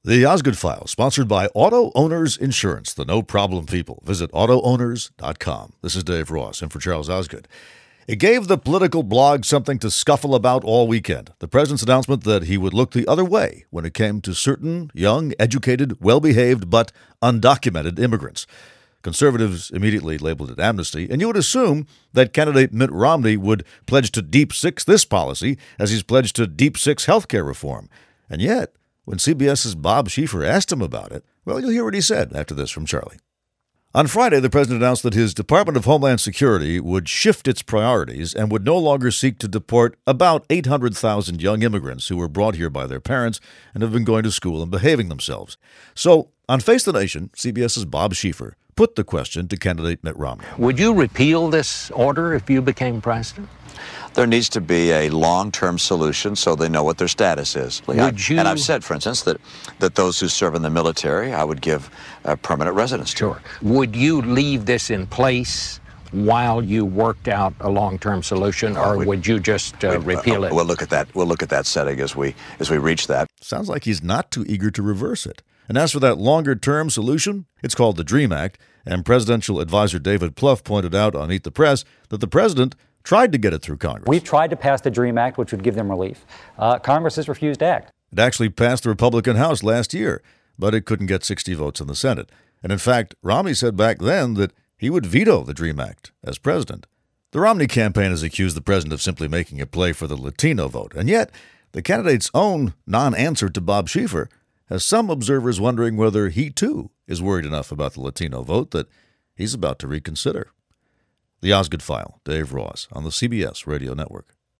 The Osgood File, sponsored by Auto Owners Insurance, the no-problem people. Visit AutoOwners.com. This is Dave Ross, in for Charles Osgood. It gave the political blog something to scuffle about all weekend. The president's announcement that he would look the other way when it came to certain young, educated, well-behaved, but undocumented immigrants. Conservatives immediately labeled it amnesty, and you would assume that candidate Mitt Romney would pledge to Deep Six this policy as he's pledged to Deep Six health care reform. And yet, when CBS's Bob Schieffer asked him about it, well, you'll hear what he said after this from Charlie. On Friday, the president announced that his Department of Homeland Security would shift its priorities and would no longer seek to deport about 800,000 young immigrants who were brought here by their parents and have been going to school and behaving themselves. So, on Face the Nation, CBS's Bob Schieffer put the question to candidate Mitt Romney. Would you repeal this order if you became president? There needs to be a long-term solution so they know what their status is. And I've said, for instance, that those who serve in the military, I would give permanent residence to. Sure. Would you leave this in place while you worked out a long-term solution, or would you just repeal it? We'll look at that. We'll look at that setting as we reach that. Sounds like he's not too eager to reverse it. And as for that longer-term solution, it's called the DREAM Act, and presidential advisor David Plouffe pointed out on Eat the Press that the president tried to get it through Congress. We've tried to pass the DREAM Act, which would give them relief. Congress has refused to act. It actually passed the Republican House last year, but it couldn't get 60 votes in the Senate. And in fact, Romney said back then that he would veto the DREAM Act as president. The Romney campaign has accused the president of simply making a play for the Latino vote, and yet the candidate's own non-answer to Bob Schieffer has some observers wondering whether he, too, is worried enough about the Latino vote that he's about to reconsider. The Osgood File, Dave Ross, on the CBS Radio Network.